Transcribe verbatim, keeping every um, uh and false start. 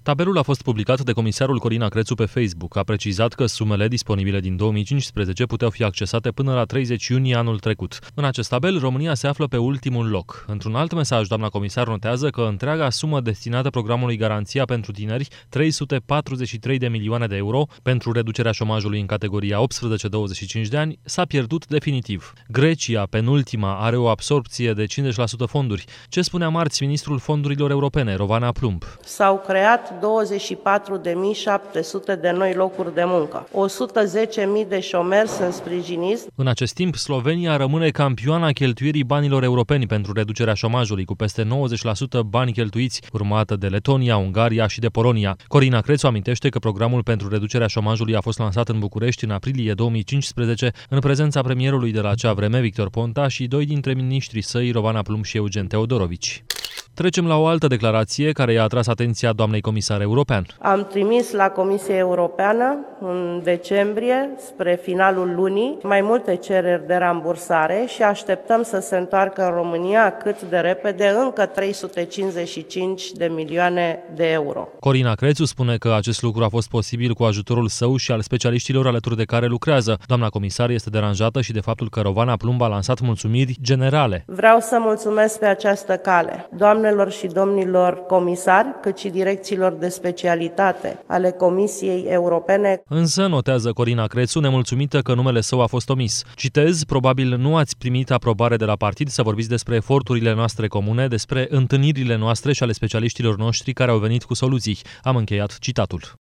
Tabelul a fost publicat de comisarul Corina Crețu pe Facebook. A precizat că sumele disponibile din două mii cincisprezece puteau fi accesate până la treizeci iunie anul trecut. În acest tabel, România se află pe ultimul loc. Într-un alt mesaj, doamna comisar notează că întreaga sumă destinată programului Garanția pentru tineri, trei sute patruzeci și trei de milioane de euro, pentru reducerea șomajului în categoria optsprezece douăzeci și cinci de ani, s-a pierdut definitiv. Grecia, penultima, are o absorpție de cincizeci la sută fonduri. Ce spunea marți ministrul fondurilor europene, Rovana Plumb? S-au creat douăzeci și patru de mii șapte sute de noi locuri de muncă. o sută zece mii de șomeri sunt sprijiniți. În acest timp, Slovenia rămâne campioana cheltuirii banilor europeni pentru reducerea șomajului, cu peste nouăzeci la sută bani cheltuiți, urmată de Letonia, Ungaria și de Polonia. Corina Crețu amintește că programul pentru reducerea șomajului a fost lansat în București în aprilie două mii cincisprezece, în prezența premierului de la acea vreme, Victor Ponta, și doi dintre miniștrii săi, Rovana Plumb și Eugen Teodorovici. Trecem la o altă declarație care i-a atras atenția doamnei comisar european. Am trimis la Comisia Europeană în decembrie, spre finalul lunii, mai multe cereri de rambursare și așteptăm să se întoarcă în România cât de repede încă trei sute cincizeci și cinci de milioane de euro. Corina Crețu spune că acest lucru a fost posibil cu ajutorul său și al specialiștilor alături de care lucrează. Doamna comisar este deranjată și de faptul că Rovana Plumb a lansat mulțumiri generale. Vreau să mulțumesc pe această cale doamnelor și domnilor comisari, cât și direcțiilor de specialitate ale Comisiei Europene. Însă, notează Corina Crețu, nemulțumită că numele său a fost omis. Citez, probabil nu ați primit aprobare de la partid să vorbiți despre eforturile noastre comune, despre întâlnirile noastre și ale specialiștilor noștri care au venit cu soluții. Am încheiat citatul.